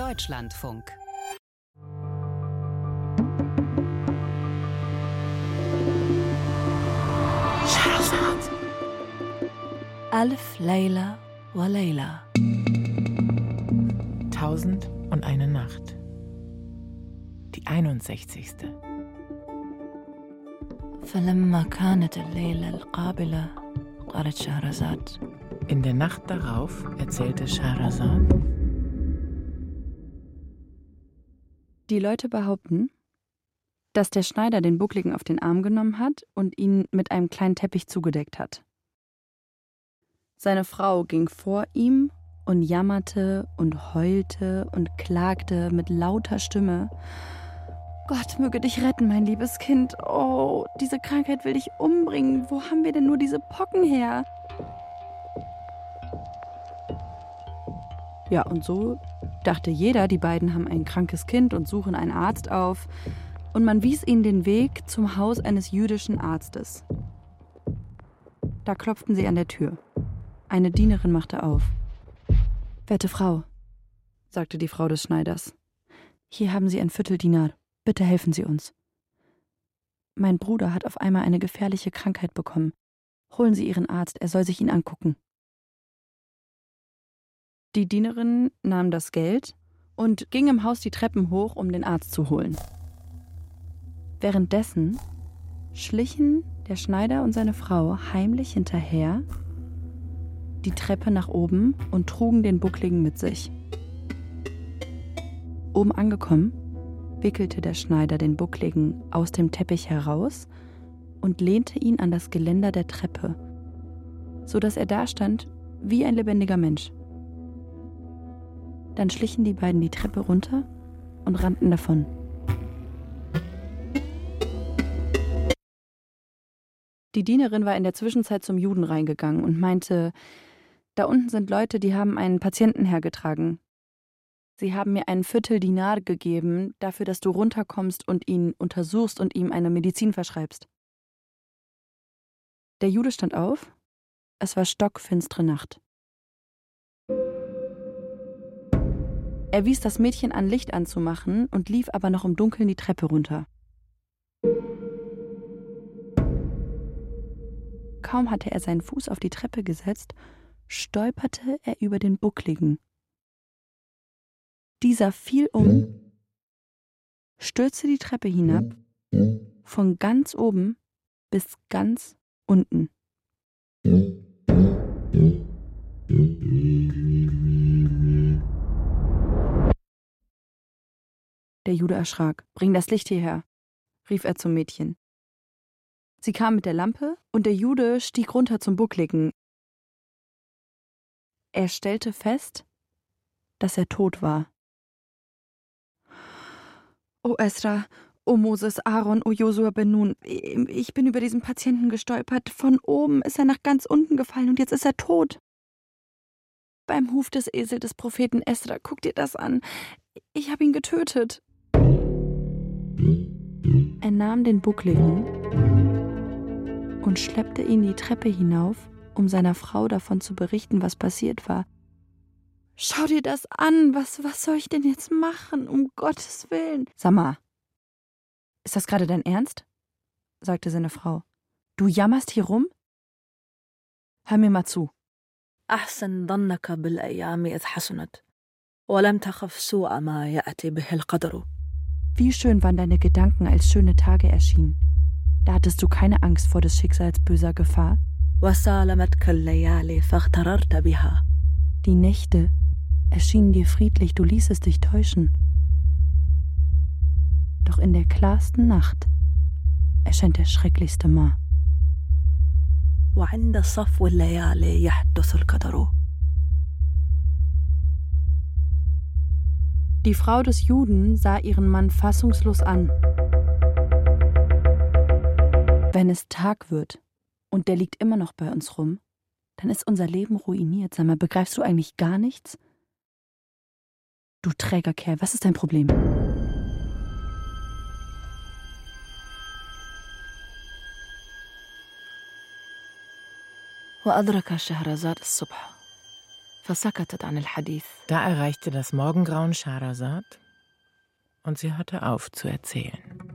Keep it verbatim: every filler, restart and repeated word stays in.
Deutschlandfunk. Scheherazad. Alf Layla wa Layla. Tausend und eine Nacht. Die einundsechzigste. فلما كانت الليلة القابلة قالت شهرزاد. In der Nacht darauf erzählte Scheherazad. Die Leute behaupten, dass der Schneider den Buckligen auf den Arm genommen hat und ihn mit einem kleinen Teppich zugedeckt hat. Seine Frau ging vor ihm und jammerte und heulte und klagte mit lauter Stimme: Gott möge dich retten, mein liebes Kind. Oh, diese Krankheit will dich umbringen. Wo haben wir denn nur diese Pocken her? Ja, und so dachte jeder, die beiden haben ein krankes Kind und suchen einen Arzt auf. Und man wies ihnen den Weg zum Haus eines jüdischen Arztes. Da klopften sie an der Tür. Eine Dienerin machte auf. »Werte Frau«, sagte die Frau des Schneiders, »hier haben Sie ein Vierteldinar. Bitte helfen Sie uns. Mein Bruder hat auf einmal eine gefährliche Krankheit bekommen. Holen Sie Ihren Arzt, er soll sich ihn angucken.« Die Dienerin nahm das Geld und ging im Haus die Treppen hoch, um den Arzt zu holen. Währenddessen schlichen der Schneider und seine Frau heimlich hinterher die Treppe nach oben und trugen den Buckligen mit sich. Oben angekommen, wickelte der Schneider den Buckligen aus dem Teppich heraus und lehnte ihn an das Geländer der Treppe, so dass er dastand wie ein lebendiger Mensch. Dann schlichen die beiden die Treppe runter und rannten davon. Die Dienerin war in der Zwischenzeit zum Juden reingegangen und meinte: Da unten sind Leute, die haben einen Patienten hergetragen. Sie haben mir einen Vierteldinar gegeben, dafür, dass du runterkommst und ihn untersuchst und ihm eine Medizin verschreibst. Der Jude stand auf. Es war stockfinstere Nacht. Er wies das Mädchen an, Licht anzumachen und lief aber noch im Dunkeln die Treppe runter. Kaum hatte er seinen Fuß auf die Treppe gesetzt, stolperte er über den Buckligen. Dieser fiel um, stürzte die Treppe hinab, von ganz oben bis ganz unten. Der Jude erschrak. »Bring das Licht hierher«, rief er zum Mädchen. Sie kam mit der Lampe und der Jude stieg runter zum Buckligen. Er stellte fest, dass er tot war. »O Esra, o Moses, Aaron, o Josua ben Nun, ich bin über diesen Patienten gestolpert. Von oben ist er nach ganz unten gefallen und jetzt ist er tot. Beim Huf des Esel des Propheten Esra, guck dir das an. Ich habe ihn getötet.« Er nahm den Buckligen und schleppte ihn die Treppe hinauf, um seiner Frau davon zu berichten, was passiert war. »Schau dir das an, was, was soll ich denn jetzt machen, um Gottes Willen?« »Sag mal, ist das gerade dein Ernst?«, sagte seine Frau. »Du jammerst hier rum? Hör mir mal zu. أحسن ظنك بالأيام إذ حسنت ولم تخف سوء ما يأتي به القدر. Wie schön waren deine Gedanken, als schöne Tage erschienen. Da hattest du keine Angst vor des Schicksals böser Gefahr. وسالمتك الليالي فاغتررت بها. Die Nächte erschienen dir friedlich, du ließest dich täuschen. Doch in der klarsten Nacht erscheint der schrecklichste Ma. وعند صفو الليالي يحدث القدر. Die Frau des Juden sah ihren Mann fassungslos an. Wenn es Tag wird und der liegt immer noch bei uns rum, dann ist unser Leben ruiniert. Sag mal, begreifst du eigentlich gar nichts? Du träger Kerl, was ist dein Problem? وأدرك شهرزاد الصبح فسكتت عن الحديث. Da erreichte das Morgengrauen Scheherazad und sie hörte auf zu erzählen.